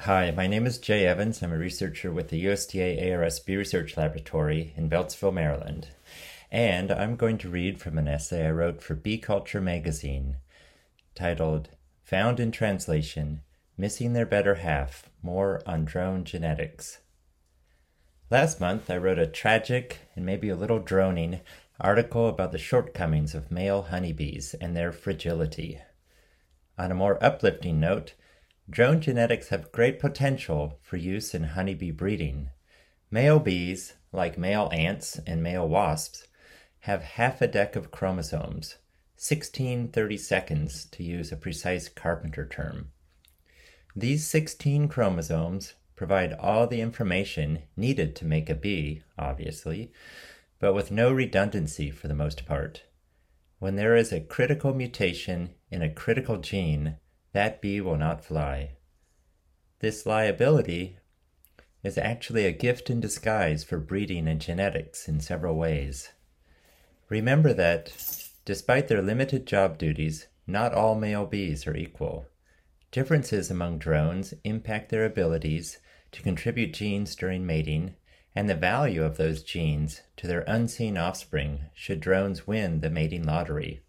Hi, my name is Jay Evans. I'm a researcher with the USDA ARS Bee Research Laboratory in Beltsville, Maryland. And I'm going to read from an essay I wrote for Bee Culture magazine titled Found in Translation, Missing Their Better Half, More on Drone Genetics. Last month, I wrote a tragic and maybe a little droning article about the shortcomings of male honeybees and their fragility. On a more uplifting note, drone genetics have great potential for use in honeybee breeding. Male bees, like male ants and male wasps, have half a deck of chromosomes, 16 32nds to use a precise Carpenter term. These 16 chromosomes provide all the information needed to make a bee, obviously, but with no redundancy for the most part. When there is a critical mutation in a critical gene, that bee will not fly. This liability is actually a gift in disguise for breeding and genetics in several ways. Remember that, despite their limited job duties, not all male bees are equal. Differences among drones impact their abilities to contribute genes during mating and the value of those genes to their unseen offspring should drones win the mating lottery.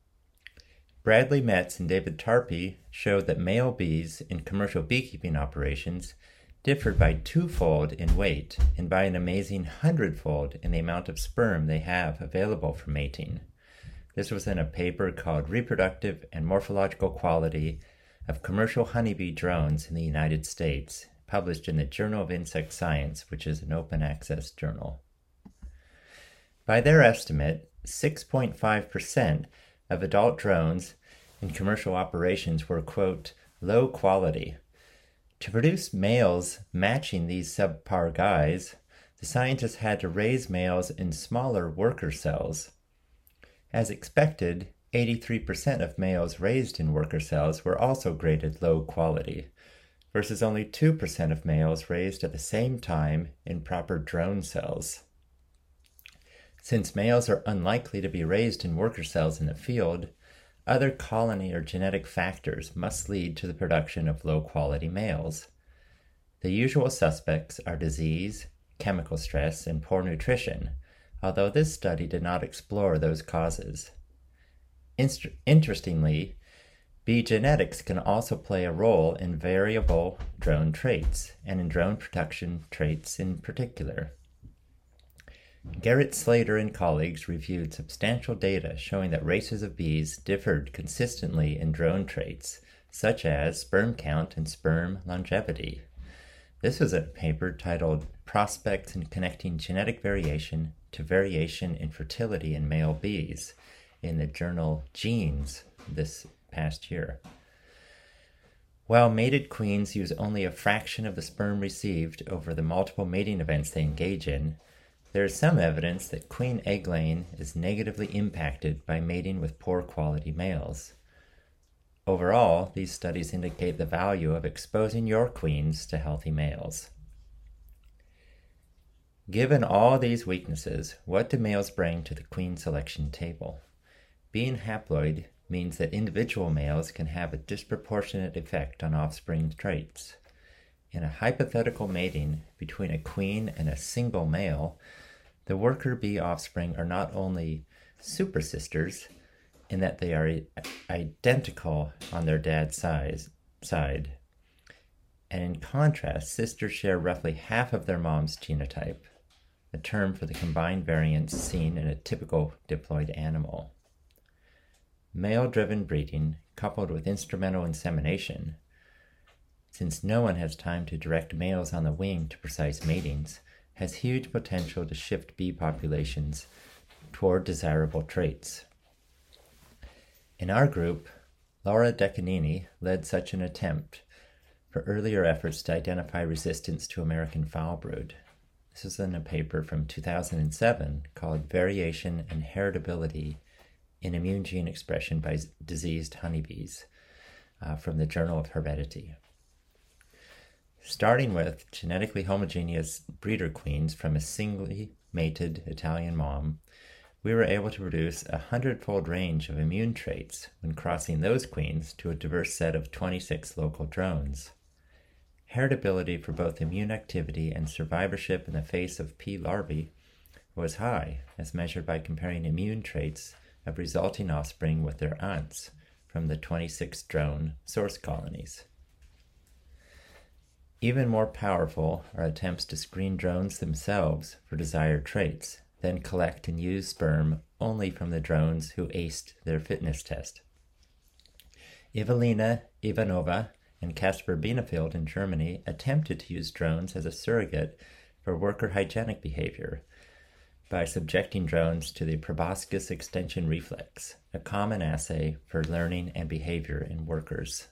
Bradley Metz and David Tarpey showed that male bees in commercial beekeeping operations differed by twofold in weight and by an amazing hundredfold in the amount of sperm they have available for mating. This was in a paper called Reproductive and Morphological Quality of Commercial Honeybee Drones in the United States, published in the Journal of Insect Science, which is an open access journal. By their estimate, 6.5% of adult drones in commercial operations were, quote, low quality. To produce males matching these subpar guys, the scientists had to raise males in smaller worker cells. As expected, 83% of males raised in worker cells were also graded low quality, versus only 2% of males raised at the same time in proper drone cells. Since males are unlikely to be raised in worker cells in the field, other colony or genetic factors must lead to the production of low-quality males. The usual suspects are disease, chemical stress, and poor nutrition, although this study did not explore those causes. Interestingly, bee genetics can also play a role in variable drone traits, and in drone production traits in particular. Garrett Slater and colleagues reviewed substantial data showing that races of bees differed consistently in drone traits, such as sperm count and sperm longevity. This was a paper titled Prospects in Connecting Genetic Variation to Variation in Fertility in Male Bees in the journal Genes this past year. While mated queens use only a fraction of the sperm received over the multiple mating events they engage in, there is some evidence that queen egg-laying is negatively impacted by mating with poor quality males. Overall, these studies indicate the value of exposing your queens to healthy males. Given all these weaknesses, what do males bring to the queen selection table? Being haploid means that individual males can have a disproportionate effect on offspring traits. In a hypothetical mating between a queen and a single male, the worker bee offspring are not only super sisters in that they are identical on their dad's side, and in contrast, sisters share roughly half of their mom's genotype, a term for the combined variants seen in a typical diploid animal. Male-driven breeding, coupled with instrumental insemination, since no one has time to direct males on the wing to precise matings, has huge potential to shift bee populations toward desirable traits. In our group, Laura Decanini led such an attempt for earlier efforts to identify resistance to American foulbrood. This is in a paper from 2007 called Variation and Heritability in Immune Gene Expression by Diseased Honeybees from the Journal of Heredity. Starting with genetically homogeneous breeder queens from a singly mated Italian mom, we were able to produce a 100-fold range of immune traits when crossing those queens to a diverse set of 26 local drones. heritability for both immune activity and survivorship in the face of P. larvae was high, as measured by comparing immune traits of resulting offspring with their aunts from the 26 drone source colonies. Even more powerful are attempts to screen drones themselves for desired traits, then collect and use sperm only from the drones who aced their fitness test. Evelina Ivanova and Kasper Bienefeld in Germany attempted to use drones as a surrogate for worker hygienic behavior by subjecting drones to the proboscis extension reflex, a common assay for learning and behavior in workers.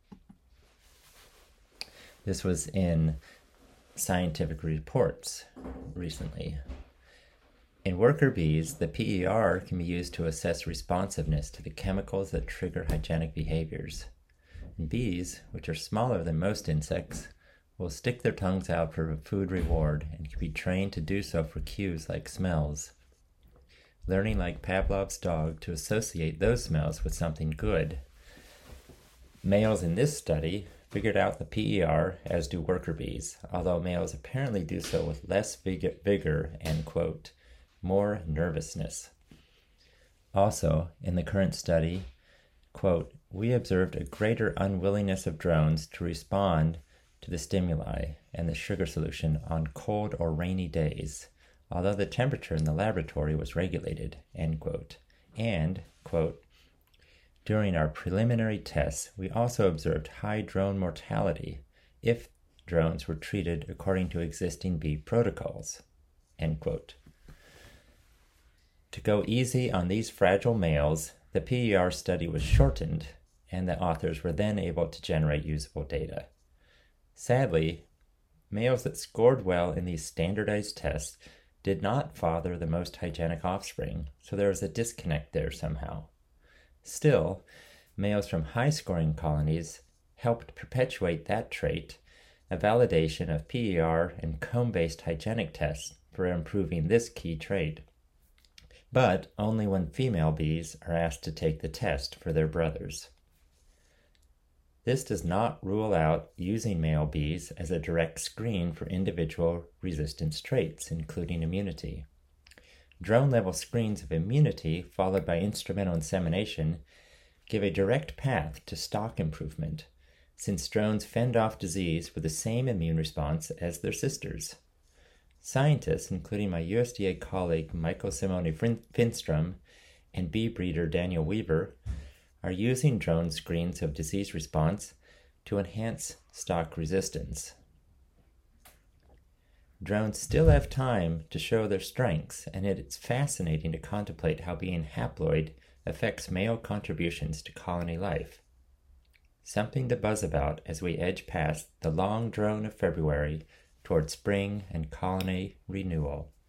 This was in Scientific Reports recently. In worker bees, the PER can be used to assess responsiveness to the chemicals that trigger hygienic behaviors. And bees, which are smaller than most insects, will stick their tongues out for a food reward and can be trained to do so for cues like smells, learning like Pavlov's dog to associate those smells with something good. Males in this study figured out the PER, as do worker bees, although males apparently do so with less vigor and, quote, more nervousness. Also, in the current study, quote, we observed a greater unwillingness of drones to respond to the stimuli and the sugar solution on cold or rainy days, although the temperature in the laboratory was regulated, end quote. And, quote, during our preliminary tests, we also observed high drone mortality if drones were treated according to existing bee protocols, end quote. To go easy on these fragile males, the PER study was shortened, and the authors were then able to generate usable data. Sadly, males that scored well in these standardized tests did not father the most hygienic offspring, so there was a disconnect there somehow. Still, males from high-scoring colonies helped perpetuate that trait, a validation of PER and comb-based hygienic tests for improving this key trait. But only when female bees are asked to take the test for their brothers. This does not rule out using male bees as a direct screen for individual resistance traits, including immunity. Drone-level screens of immunity, followed by instrumental insemination, give a direct path to stock improvement, since drones fend off disease with the same immune response as their sisters. Scientists, including my USDA colleague Michael Simone Finstrom and bee breeder Daniel Weaver, are using drone screens of disease response to enhance stock resistance. Drones still have time to show their strengths, and it's fascinating to contemplate how being haploid affects male contributions to colony life. Something to buzz about as we edge past the long drone of February toward spring and colony renewal.